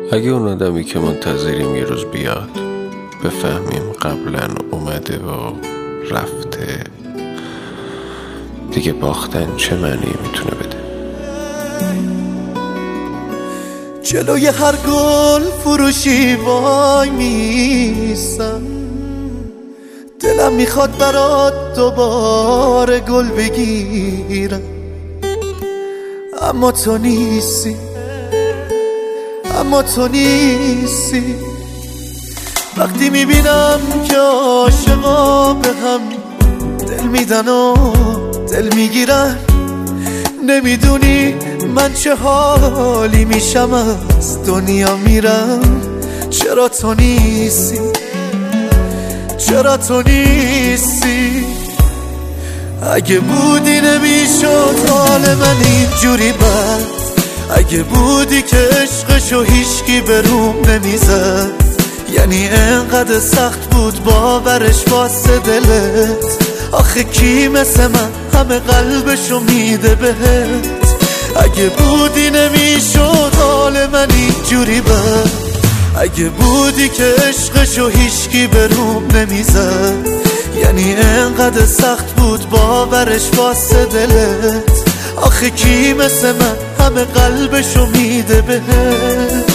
اگه اون آدمی که منتظریم یه روز بیاد بفهمیم قبلا اومده و رفته، دیگه باختن چه معنی میتونه بده؟ جلوی هر گل فروشی وای میسم، دلم میخواد برات دوباره گل بگیرم، اما تو نیستی، اما تو نیستی. وقتی میبینم که عاشقا به هم دل میدن و دل میگیرن، نمیدونی من چه حالی میشم از دنیا میرم. چرا تو نیستی، چرا تو نیستی؟ اگه بودی نمیشد حال من اینجوری بد، اگه بودی که عشقشو هیچکی به روم نمیزد، یعنی انقدر سخت بود باورش واسه دلت. آخه کی مثل من همه قلبشو میده بهت؟ اگه بودی نمیشد حال من اینجوری بد، اگه بودی که عشقشو هیچکی به روم نمیزد، یعنی انقدر سخت بود باورش واسه دلت. آخه کی مثل من همه قلبشو میده بهت؟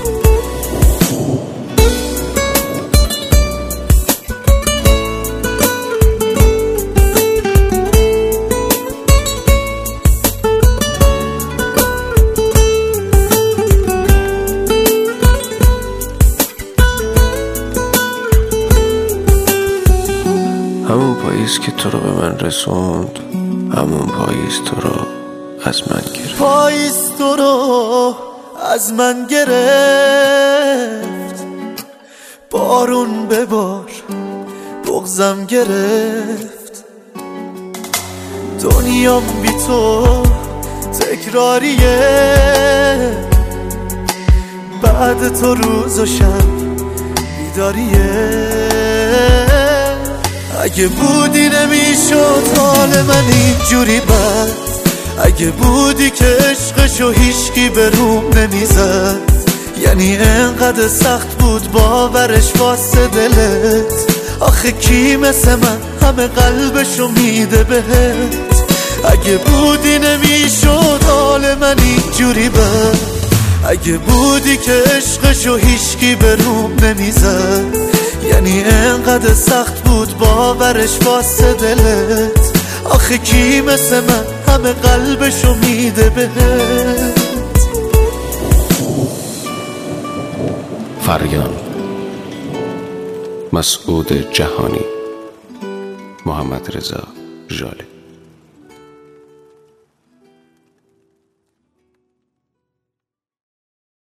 همون پاییز که تو رو به من رسوند، همون پاییز تو رو از من گرفت. پاییز تو رو از من گرفت، بارون ببار بغضم گرفت. دنیام بی تو تکراریه، بعد تو روز و شب بیداریه. اگه بودی نمیشد حال من اینجوری بد، اگه بودی که عشقشو هیچکی به روم نمیزد، یعنی انقدر سخت بود باورش واسه دلت. آخه کی مثل من همه قلبشو میده بهت؟ اگه بودی نمیشد حال من اینجوری بد، اگه بودی که عشقشو هیچکی به روم نمیزد، یعنی انقدر سخت بود باورش واسه دلت. آخه کی مثل من همه قلبشو میده بهت؟ فریان، مسعود جهانی، محمد رضا ژاله.